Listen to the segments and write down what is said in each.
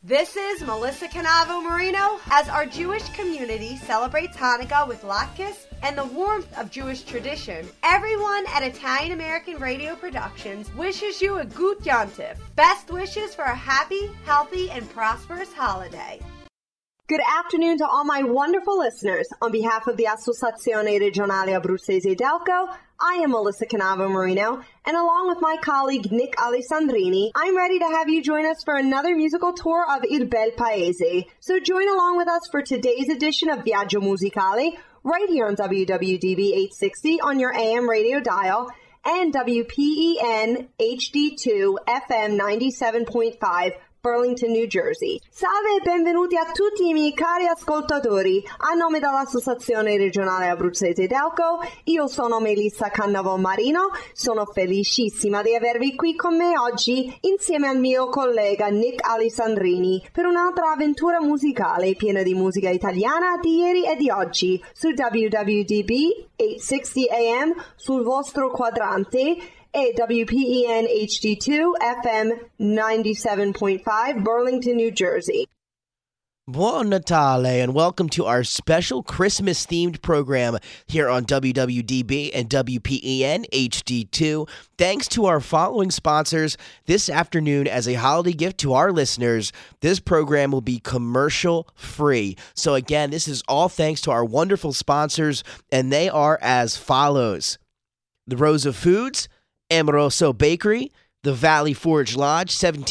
This is Melissa Canavo Marino. As our Jewish community celebrates Hanukkah with latkes and the warmth of Jewish tradition, everyone at Italian American Radio Productions wishes you a gut yontif. Best wishes for a happy, healthy, and prosperous holiday. Good afternoon to all my wonderful listeners. On behalf of the Associazione Regionale Abruzzese Delco, I am Melissa Canavo Marino, and along with my colleague Nick Alessandrini, I'm ready to have you join us for another musical tour of Il Bel Paese. So join along with us for today's edition of Viaggio Musicale, right here on WWDB 860 on your AM radio dial, and WPEN HD2 FM 97.5, Burlington, New Jersey. Salve e benvenuti a tutti i miei cari ascoltatori. A nome dell'Associazione Regionale Abruzzese Delco, io sono Melissa Cannavo Marino. Sono felicissima di avervi qui con me oggi insieme al mio collega Nick Alessandrini per un'altra avventura musicale piena di musica italiana di ieri e di oggi su WWDB 860 AM sul vostro quadrante e WPEN HD2 FM 97.5 Burlington, New Jersey. Buon Natale and welcome to our special Christmas-themed program here on WWDB and WPEN HD2. Thanks to our following sponsors, this afternoon as a holiday gift to our listeners, this program will be commercial-free. So again, this is all thanks to our wonderful sponsors, and they are as follows. The Rosa Foods, Amoroso Bakery, the Valley Forge Lodge,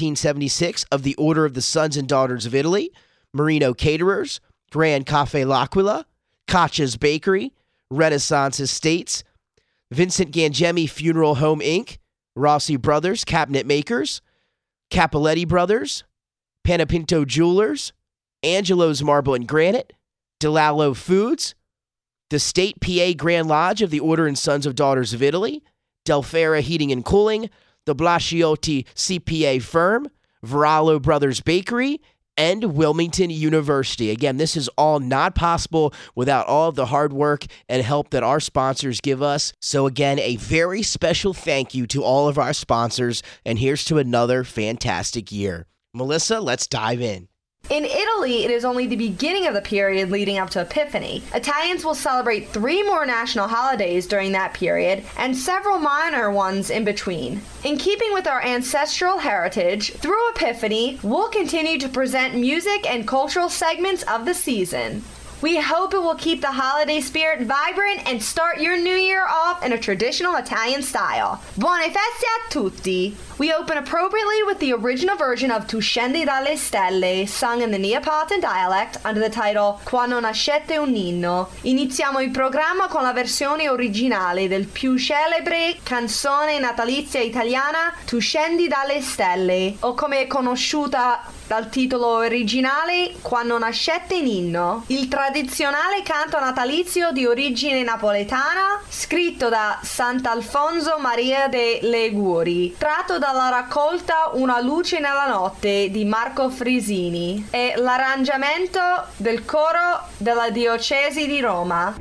1776 of the Order of the Sons and Daughters of Italy, Marino Caterers, Grand Cafe L'Aquila, Caccia's Bakery, Renaissance Estates, Vincent Gangemi Funeral Home Inc., Rossi Brothers Cabinet Makers, Capoletti Brothers, Panapinto Jewelers, Angelo's Marble and Granite, DeLallo Foods, the State PA Grand Lodge of the Order and Sons of Daughters of Italy, Delfera Heating and Cooling, the Blasciotti CPA Firm, Verallo Brothers Bakery, and Wilmington University. Again, this is all not possible without all of the hard work and help that our sponsors give us. So again, a very special thank you to all of our sponsors, and here's to another fantastic year. Melissa, let's dive in. In Italy, it is only the beginning of the period leading up to Epiphany. Italians will celebrate 3 more national holidays during that period, and several minor ones in between. In keeping with our ancestral heritage, through Epiphany, we'll continue to present music and cultural segments of the season. We hope it will keep the holiday spirit vibrant and start your new year off in a traditional Italian style. Buone feste a tutti! We open appropriately with the original version of Tu scendi dalle stelle, sung in the Neapolitan dialect under the title Quando nascette un ninno. Iniziamo il programma con la versione originale del più celebre canzone natalizia italiana Tu scendi dalle stelle, o come è conosciuta dal titolo originale Quando nascette ninno, il tradizionale canto natalizio di origine napoletana scritto da Sant'Alfonso Maria de' Liguori, tratto dalla raccolta Una luce nella notte di Marco Frisini, e l'arrangiamento del coro della diocesi di Roma.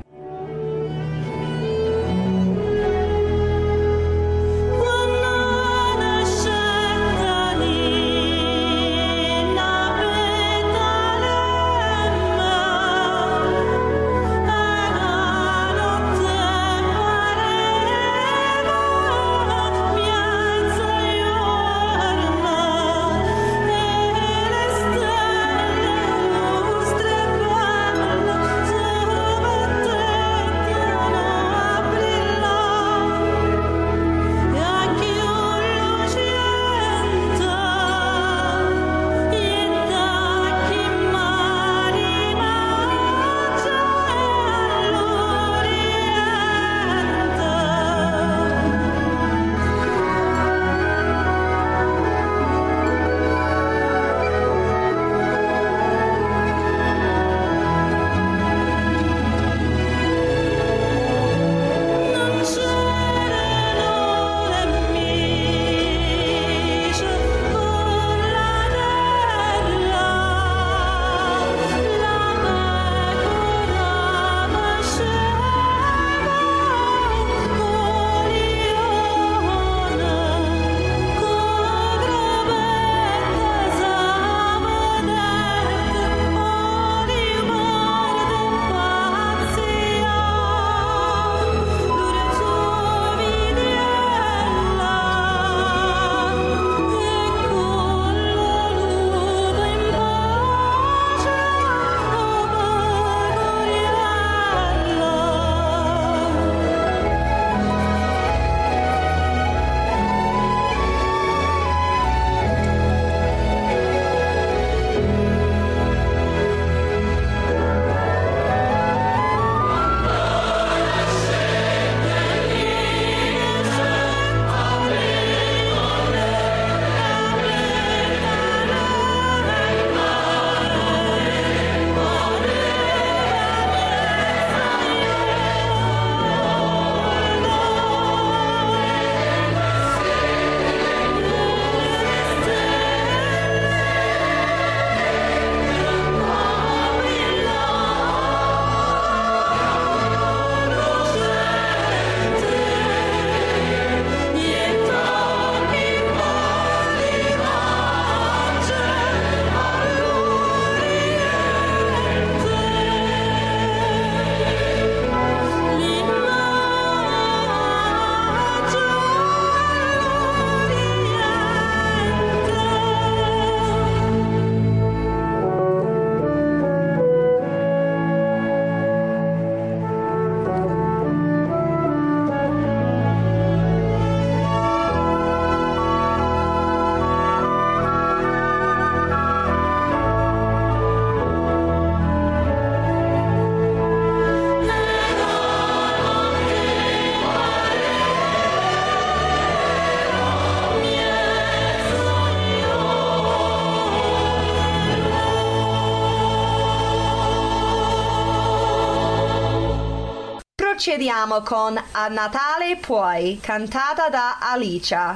procediamo con A Natale Puoi, cantata da Alicia.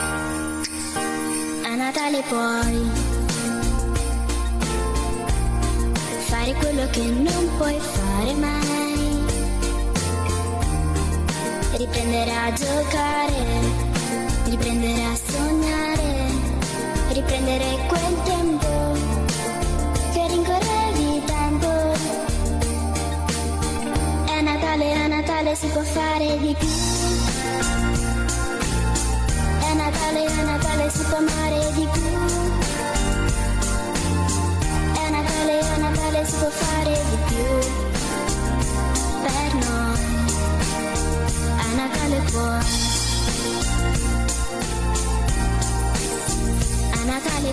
A Natale puoi fare quello che non puoi fare mai, riprendere a giocare, riprendere a sognare, riprendere quel tempo che rincorrevi tanto. È Natale si può fare di più. È Natale si può amare di più. È Natale si può fare di più. Per noi a Natale puoi, a Natale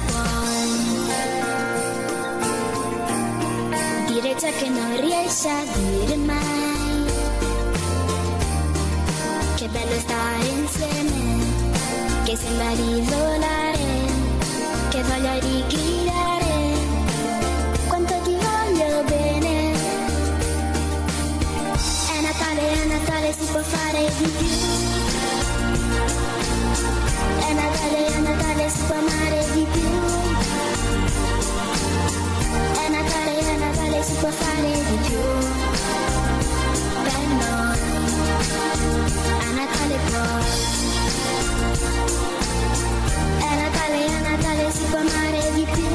puoi dire ciò che non riesci a dire mai. Che bello stare insieme, che sembra di volare, che voglia di gridare, quanto ti voglio bene. È Natale si può fare di più. È Natale si può amare di più. È Natale si può fare di più. Per noi a Natale puoi. È Natale si può amare di più.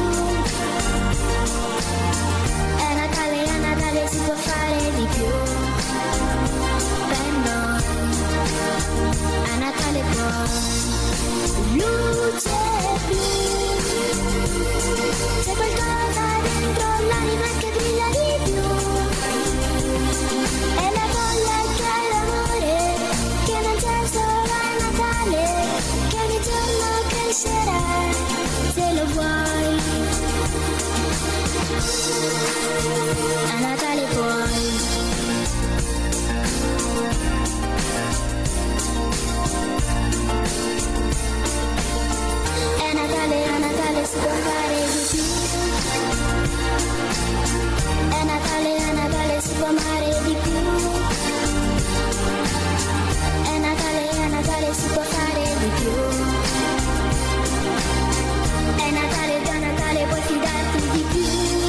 È Natale si può fare di più. Per noi a Natale puoi. Luce blu, c'è qualcosa dentro l'anima che brilla di più. È la voglia che è l'amore, che non c'è solo a Natale, che ogni giorno crescerà, se lo vuoi. A Natale puoi. A Natale si può fare di più. È Natale si può amare di più. È Natale si può fare di più. È Natale, da Natale puoi fidarti di più.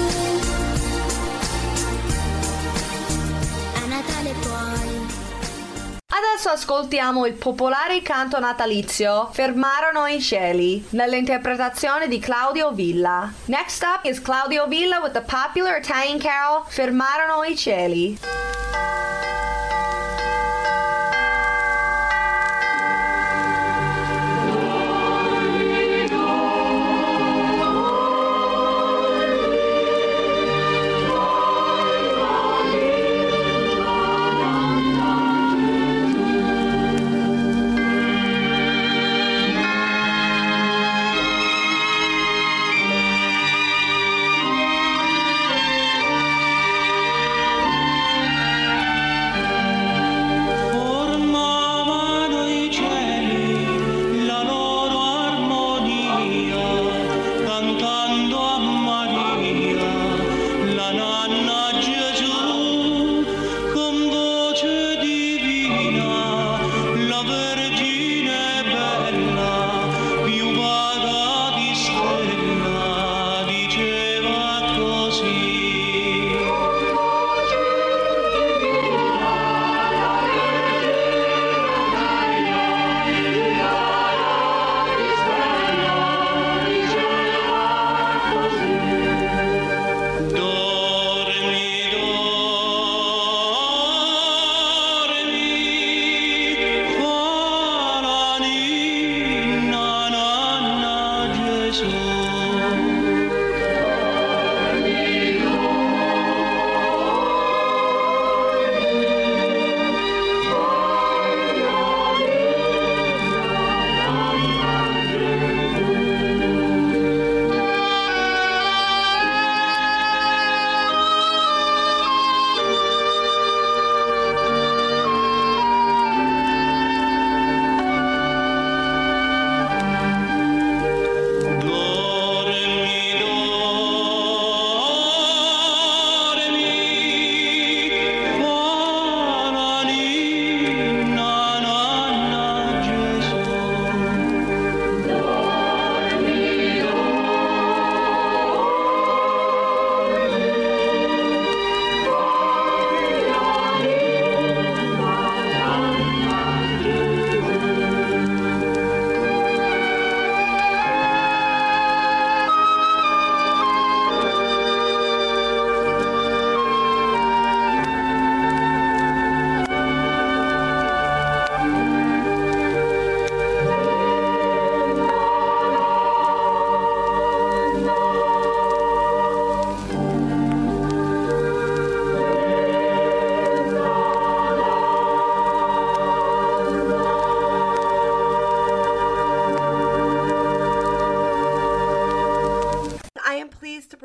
A Natale puoi. Adesso ascoltiamo il popolare canto natalizio Fermarono i cieli, nell'interpretazione di Claudio Villa. Next up is Claudio Villa with the popular Italian carol Fermarono i cieli.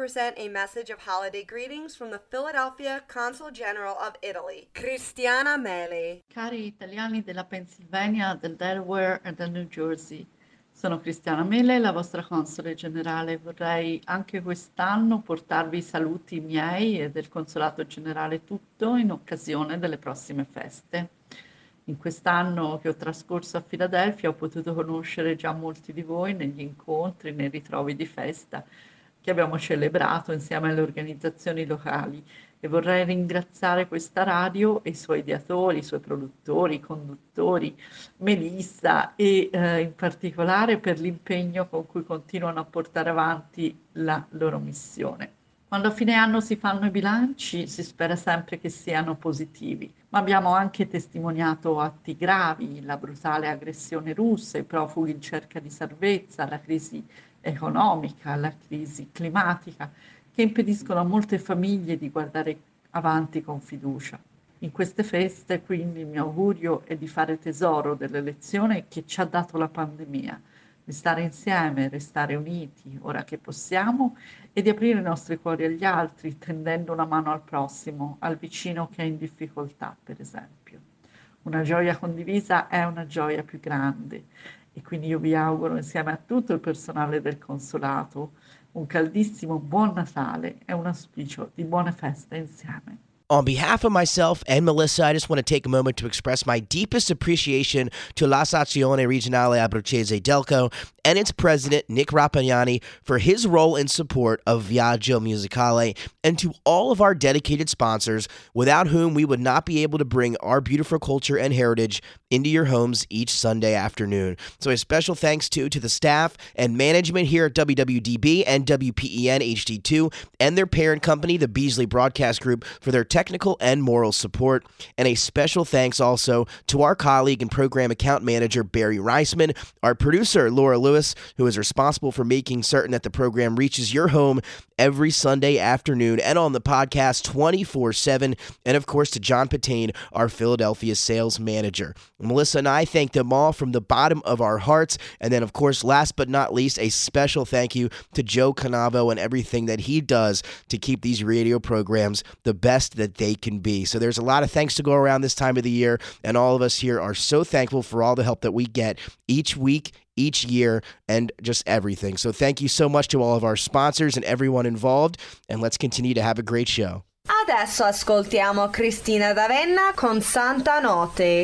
present a message of holiday greetings from the Philadelphia Consul General of Italy, Cristiana Meli. Cari italiani della Pennsylvania, del Delaware e del New Jersey, sono Cristiana Mele, la vostra console generale. Vorrei anche quest'anno portarvi i saluti miei e del Consolato Generale tutto in occasione delle prossime feste. In quest'anno che ho trascorso a Filadelfia ho potuto conoscere già molti di voi negli incontri, nei ritrovi di festa che abbiamo celebrato insieme alle organizzazioni locali, e vorrei ringraziare questa radio e i suoi ideatori, i suoi produttori, i conduttori, Melissa e in particolare per l'impegno con cui continuano a portare avanti la loro missione. Quando a fine anno si fanno i bilanci si spera sempre che siano positivi, ma abbiamo anche testimoniato atti gravi, la brutale aggressione russa, i profughi in cerca di salvezza, la crisi economica, la crisi climatica, che impediscono a molte famiglie di guardare avanti con fiducia. In queste feste, quindi, il mio augurio è di fare tesoro delle lezioni che ci ha dato la pandemia, di stare insieme, restare uniti ora che possiamo e di aprire i nostri cuori agli altri, tendendo una mano al prossimo, al vicino che è in difficoltà, per esempio. Una gioia condivisa è una gioia più grande, e quindi io vi auguro insieme a tutto il personale del consolato un caldissimo buon Natale e un auspicio di buone feste insieme. On behalf of myself and Melissa, I just want to take a moment to express my deepest appreciation to l'Associazione Regionale Abruzzese Delco and its president, Nick Rapagnani, for his role in support of Viaggio Musicale, and to all of our dedicated sponsors, without whom we would not be able to bring our beautiful culture and heritage into your homes each Sunday afternoon. So a special thanks to the staff and management here at WWDB and WPEN HD2 and their parent company, the Beasley Broadcast Group, for their technical and moral support. And a special thanks also to our colleague and program account manager, Barry Reisman, our producer, Laura Lewis, who is responsible for making certain that the program reaches your home every Sunday afternoon and on the podcast 24/7, and of course to John Patain, our Philadelphia sales manager. Melissa and I thank them all from the bottom of our hearts, and then of course last but not least, a special thank you to Joe Canavo and everything that he does to keep these radio programs the best that they can be. So there's a lot of thanks to go around this time of the year, and all of us here are so thankful for all the help that we get each week, each year, and just everything. So thank you so much to all of our sponsors and everyone involved, and let's continue to have a great show. Adesso ascoltiamo Cristina D'Avenna con Santa Notte.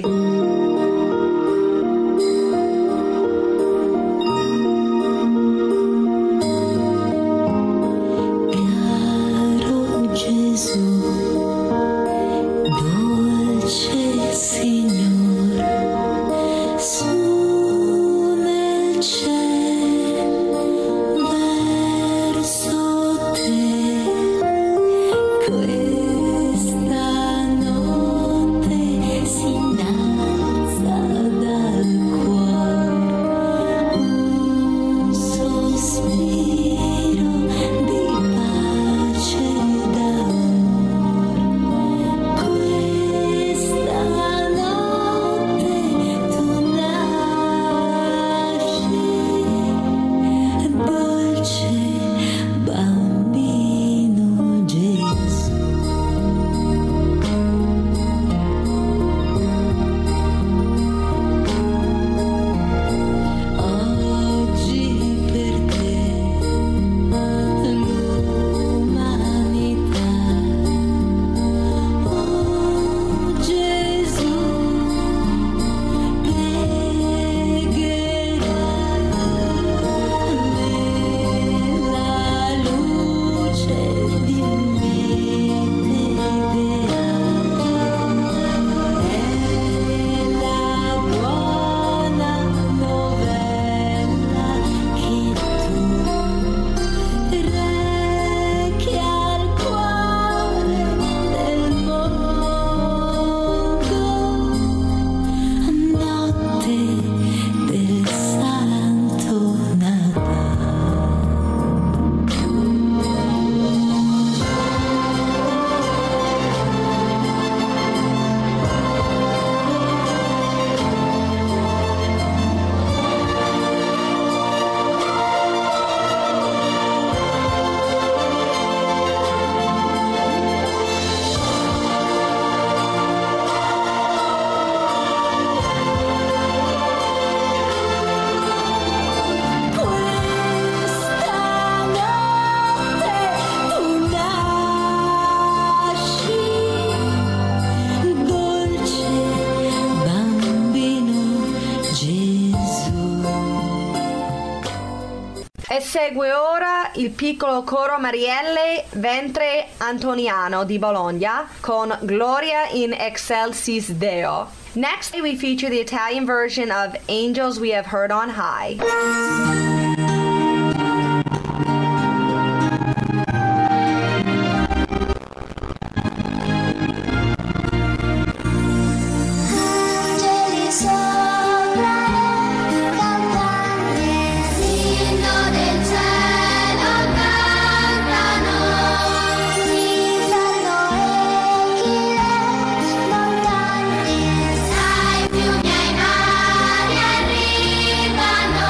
Caro Gesù, dolce Signor, su nel cielo verso te, questa notte si innalza. segue ora il piccolo coro Marielle Ventre Antoniano di Bologna con Gloria in Excelsis Deo. Next, we feature the Italian version of Angels We Have Heard on High. Angeli sopra le campagne, l'inno del cielo cantano, gridano echi le montagne, sai fiumi ai mari arrivano.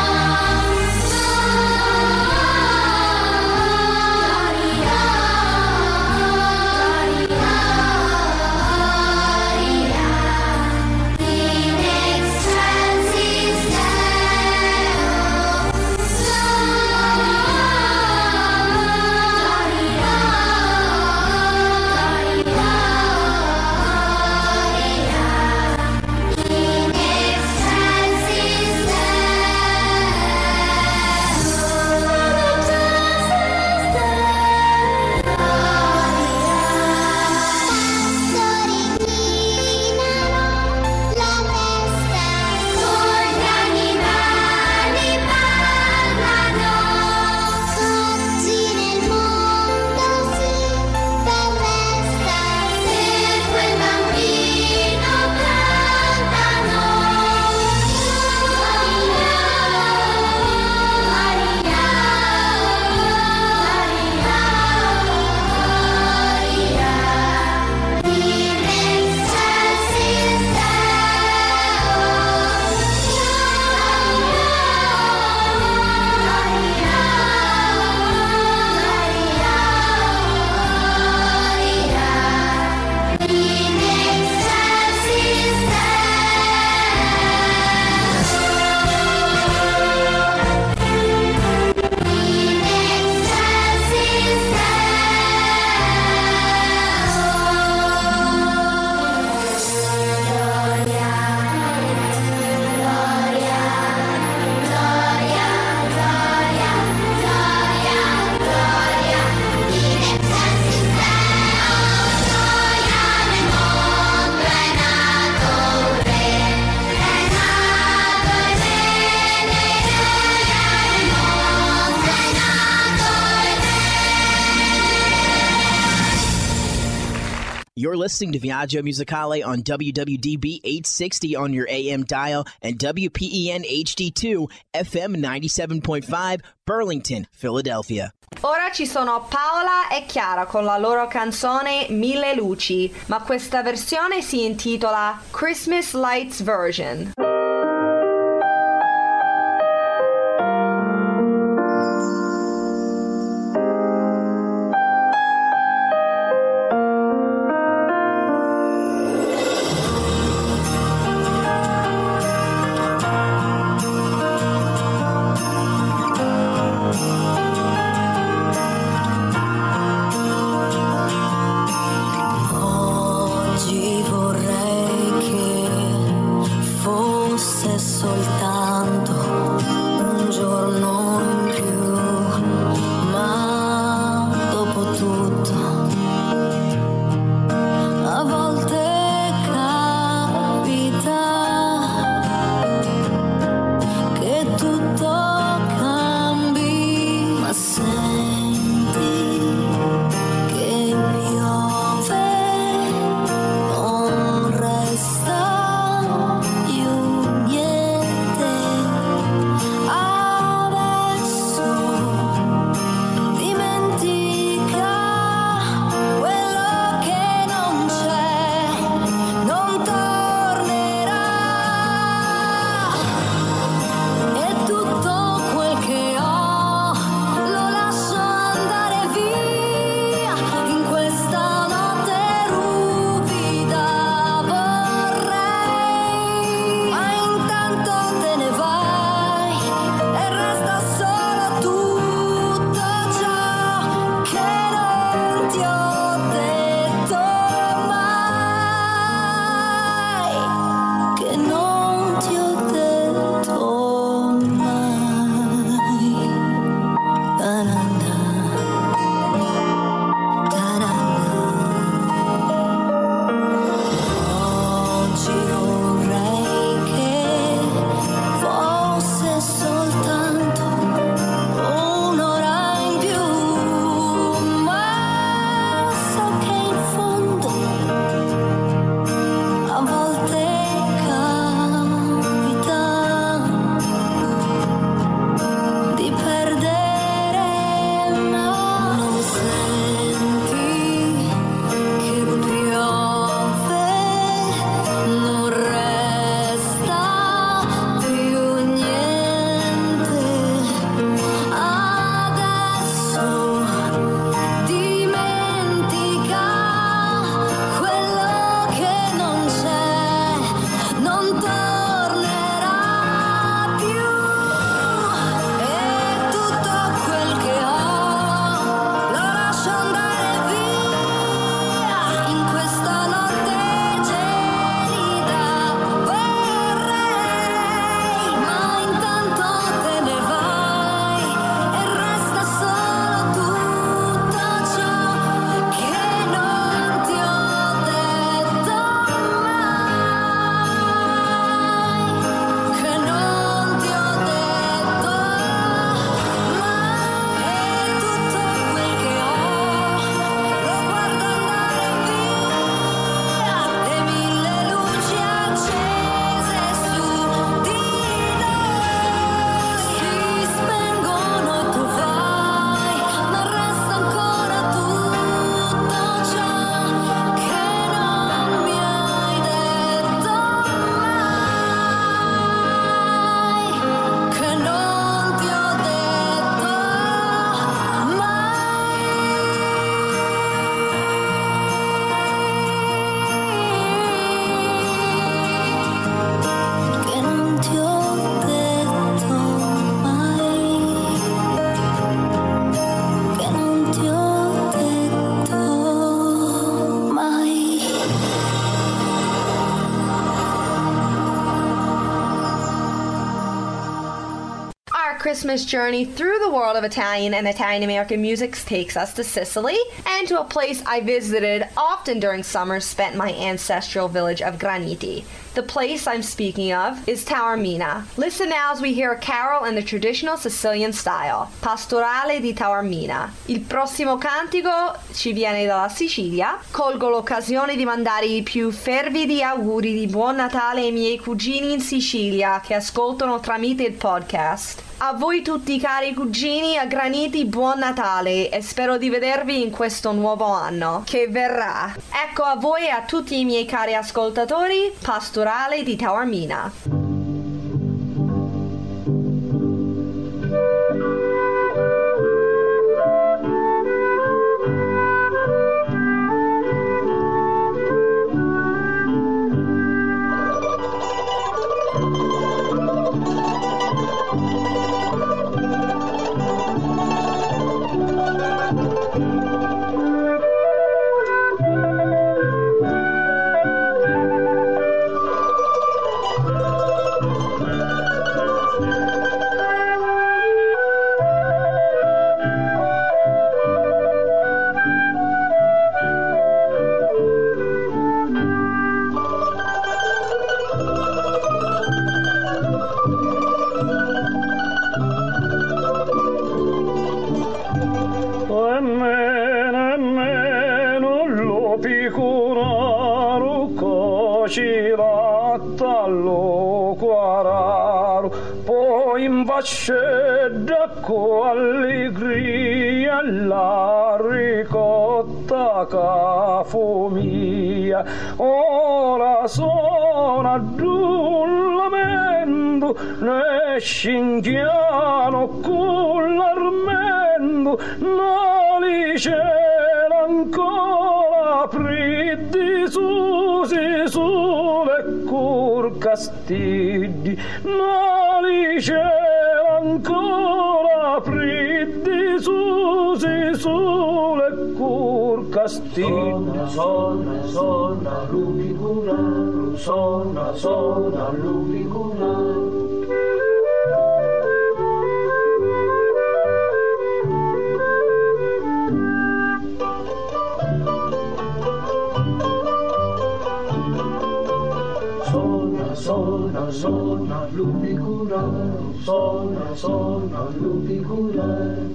You're listening to Viaggio Musicale on WWDB 860 on your AM dial and WPEN HD2 FM 97.5 Burlington, Philadelphia. Ora ci sono Paola e Chiara con la loro canzone Mille Luci, ma questa versione si intitola Christmas Lights Version. Oggi vorrei che Christmas journey through the world of Italian and Italian-American music takes us to Sicily and to a place I visited often during summers spent in my ancestral village of Graniti. The place I'm speaking of is Taormina. Listen now as we hear a carol in the traditional Sicilian style, Pastorale di Taormina. Il prossimo cantico ci viene dalla Sicilia. Colgo l'occasione di mandare i più fervidi auguri di Buon Natale ai miei cugini in Sicilia che ascoltano tramite il podcast. A voi tutti cari cugini a Graniti buon Natale e spero di vedervi in questo nuovo anno che verrà. Ecco a voi e a tutti i miei cari ascoltatori, Pastorale di Taormina. Scedacco allegria la ricotta cafomia ora sono ad un lamento ne scinghiano con l'armento non c'era ancora priddi susi sulle curcastidi non c'era ancora priddi susi sulle curcastidi sonna l'ubicura sonna l'ubicura. Sonna l'ubicura, sonna l'ubicura.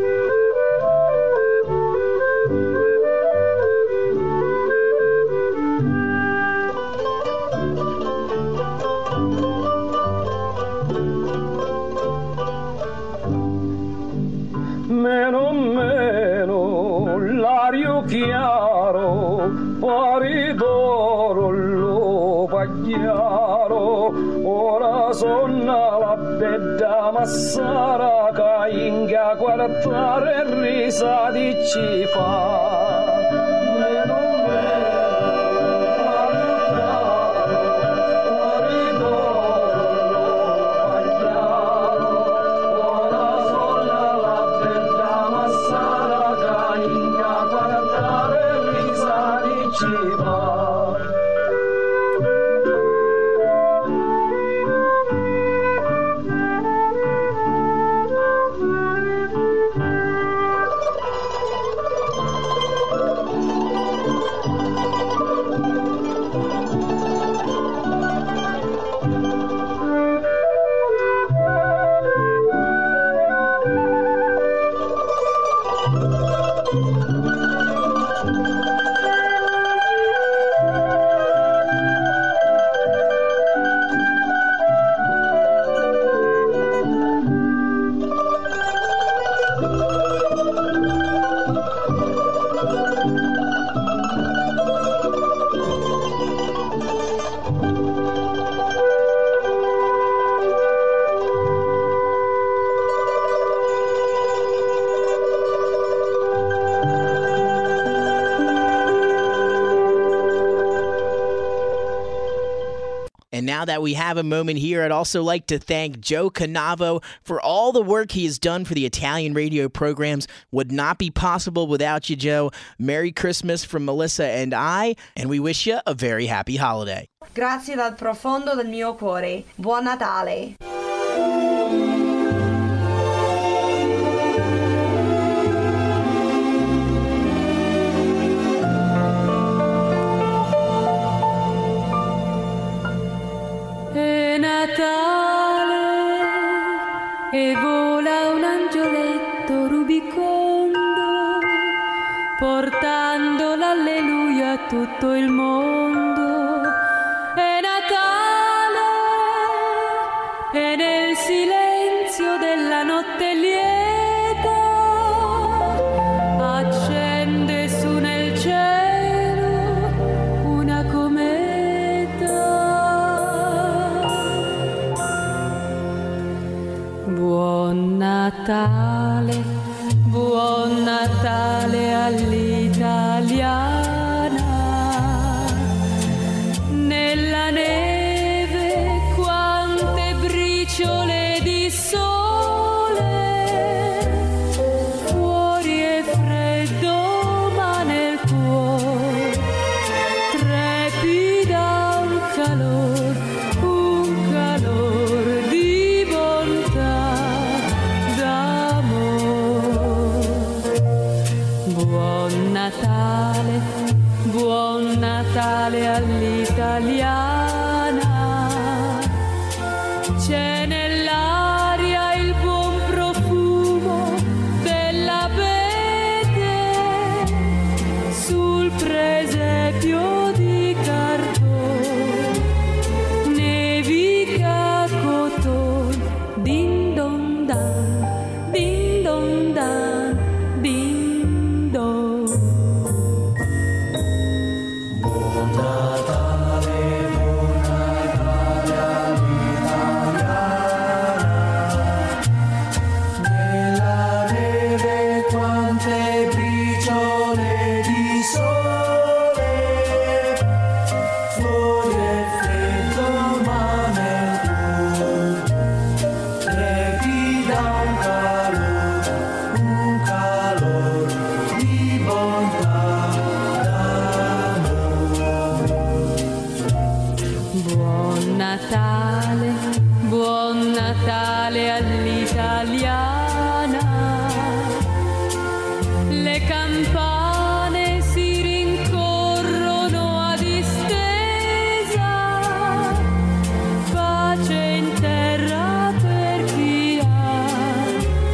Meno, l'ario chiaro, pari d'oro lo pagliaro, ora sonna la bedda massara, che inga guardare e risa di ci fa. And now that we have a moment here, I'd also like to thank Joe Canavo for all the work he has done for the Italian radio programs. Would not be possible without you, Joe. Merry Christmas from Melissa and I, and we wish you a very happy holiday. Grazie dal profondo del mio cuore. Buon Natale. portando l'alleluia a tutto il mondo. È Natale e nel silenzio della notte lieta accende su nel cielo una cometa. Buon Natale, buon Natale all'italiana. Nella neve quante briciole di sole, fuori è freddo ma nel cuore trepida un calor di bontà, d'amore. Buon Natale all'italiana. C'è nell'aria il buon profumo dell'abete sul presepio di cartone, nevica cotone, din don dan, din don dan, din don. Buon Natale all'italiana. Le campane si rincorrono a distesa, pace in terra per chi ha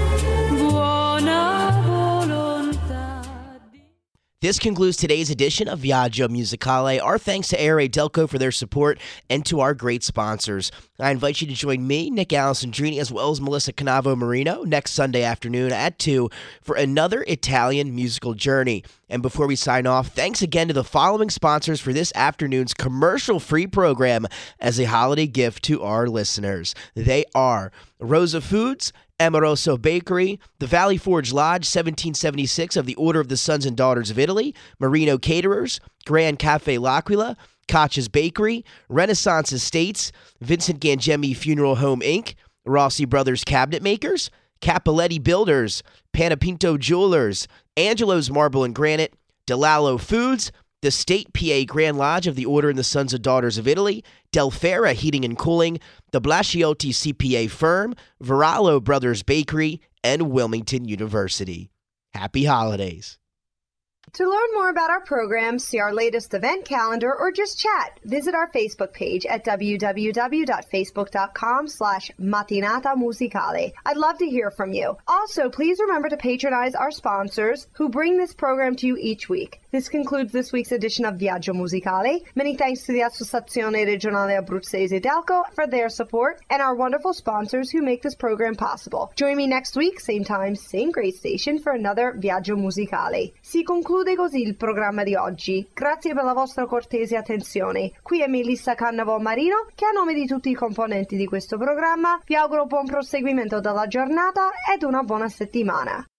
buona volontà. This concludes today's edition of Viaggio Musicale. Our thanks to ARA Delco for their support and to our great sponsors. I invite you to join me, Nick Alessandrini, as well as Melissa Canavo Marino next Sunday afternoon at 2 for another Italian musical journey. And before we sign off, thanks again to the following sponsors for this afternoon's commercial-free program as a holiday gift to our listeners. They are Rosa Foods, Amoroso Bakery, the Valley Forge Lodge, 1776 of the Order of the Sons and Daughters of Italy, Marino Caterers, Grand Cafe L'Aquila, Caccia's Bakery, Renaissance Estates, Vincent Gangemi Funeral Home, Inc., Rossi Brothers Cabinet Makers, Capoletti Builders, Panapinto Jewelers, Angelo's Marble and Granite, DeLallo Foods, the State PA Grand Lodge of the Order and the Sons and Daughters of Italy, Delfera Heating and Cooling, the Blasciotti CPA Firm, Varallo Brothers Bakery, and Wilmington University. Happy holidays. To learn more about our programs, see our latest event calendar, or just chat, visit our Facebook page at www.facebook.com/Mattinata Musicale. I'd love to hear from you. Also, please remember to patronize our sponsors who bring this program to you each week. This concludes this week's edition of Viaggio Musicale. Many thanks to the Associazione Regionale Abruzzese Delco for their support and our wonderful sponsors who make this program possible. Join me next week, same time, same great station, for another Viaggio Musicale. Si conclude così il programma di oggi. Grazie per la vostra cortese attenzione. Qui è Melissa Cannavo Marino, che a nome di tutti i componenti di questo programma vi auguro buon proseguimento della giornata ed una buona settimana.